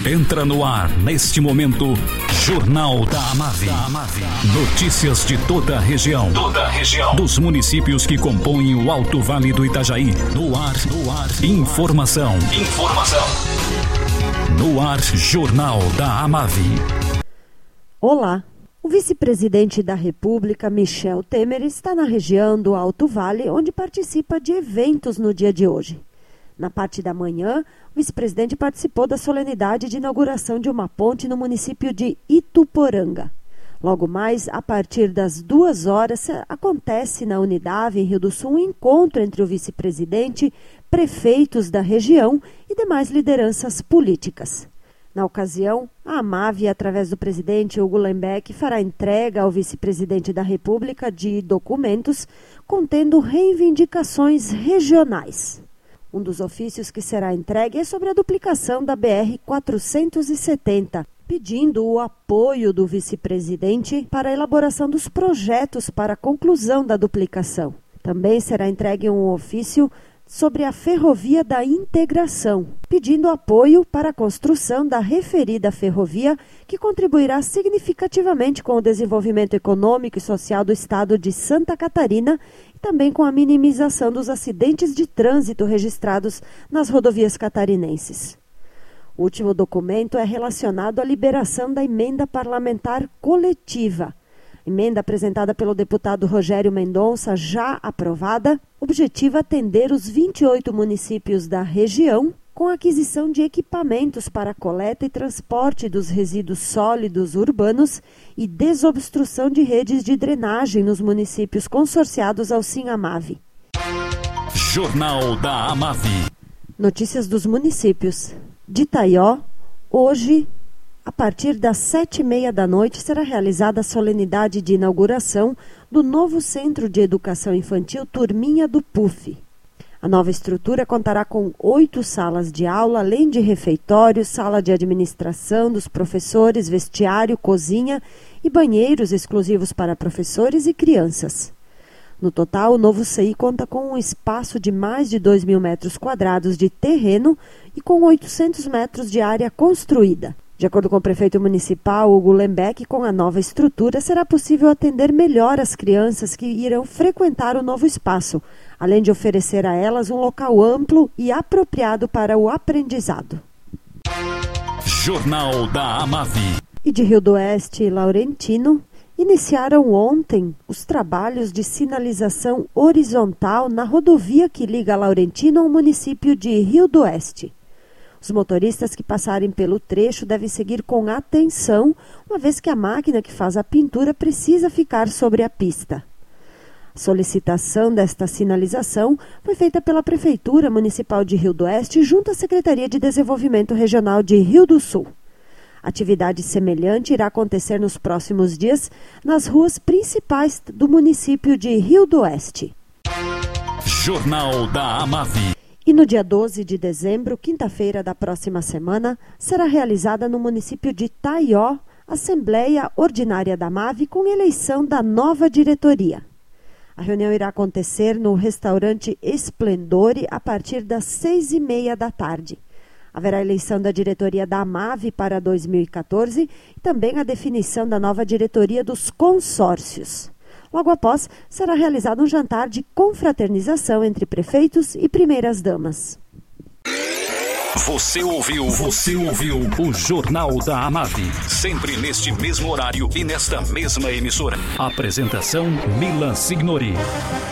Entra no ar, neste momento, Jornal da Amave. Notícias de toda a região. Dos municípios que compõem o Alto Vale do Itajaí. No ar. Informação. No ar, Jornal da Amave. Olá. O vice-presidente da República, Michel Temer, está na região do Alto Vale, onde participa de eventos no dia de hoje. Na parte da manhã, o vice-presidente participou da solenidade de inauguração de uma ponte no município de Ituporanga. Logo mais, a partir das 2h, acontece na Unidade, em Rio do Sul, um encontro entre o vice-presidente, prefeitos da região e demais lideranças políticas. Na ocasião, a Amave, através do presidente Hugo Lembeck, fará entrega ao vice-presidente da República de documentos contendo reivindicações regionais. Um dos ofícios que será entregue é sobre a duplicação da BR-470, pedindo o apoio do vice-presidente para a elaboração dos projetos para a conclusão da duplicação. Também será entregue um ofício sobre a Ferrovia da Integração, pedindo apoio para a construção da referida ferrovia, que contribuirá significativamente com o desenvolvimento econômico e social do estado de Santa Catarina e também com a minimização dos acidentes de trânsito registrados nas rodovias catarinenses. O último documento é relacionado à liberação da emenda parlamentar coletiva. Emenda apresentada pelo deputado Rogério Mendonça, já aprovada, objetiva atender os 28 municípios da região com a aquisição de equipamentos para a coleta e transporte dos resíduos sólidos urbanos e desobstrução de redes de drenagem nos municípios consorciados ao SIM-Amave. Jornal da Amave. Notícias dos municípios. De Itaió, hoje, a partir das 7h30 será realizada a solenidade de inauguração do novo Centro de Educação Infantil Turminha do PUF. A nova estrutura contará com 8 salas de aula, além de refeitório, sala de administração dos professores, vestiário, cozinha e banheiros exclusivos para professores e crianças. No total, o novo CI conta com um espaço de mais de 2.000 metros quadrados de terreno e com 800 metros de área construída. De acordo com o prefeito municipal, Hugo Lembeck, com a nova estrutura será possível atender melhor as crianças que irão frequentar o novo espaço, além de oferecer a elas um local amplo e apropriado para o aprendizado. Jornal da Amave. E de Rio do Oeste e Laurentino, iniciaram ontem os trabalhos de sinalização horizontal na rodovia que liga Laurentino ao município de Rio do Oeste. Os motoristas que passarem pelo trecho devem seguir com atenção, uma vez que a máquina que faz a pintura precisa ficar sobre a pista. A solicitação desta sinalização foi feita pela Prefeitura Municipal de Rio do Oeste junto à Secretaria de Desenvolvimento Regional de Rio do Sul. Atividade semelhante irá acontecer nos próximos dias nas ruas principais do município de Rio do Oeste. Jornal da Amave. E no dia 12 de dezembro, quinta-feira da próxima semana, será realizada no município de Itaió a Assembleia Ordinária da Amave com eleição da nova diretoria. A reunião irá acontecer no restaurante Esplendore a partir das 6h30. Haverá eleição da diretoria da Amave para 2014 e também a definição da nova diretoria dos consórcios. Logo após, será realizado um jantar de confraternização entre prefeitos e primeiras-damas. Você ouviu o Jornal da Amave. Sempre neste mesmo horário e nesta mesma emissora. Apresentação Milan Signori.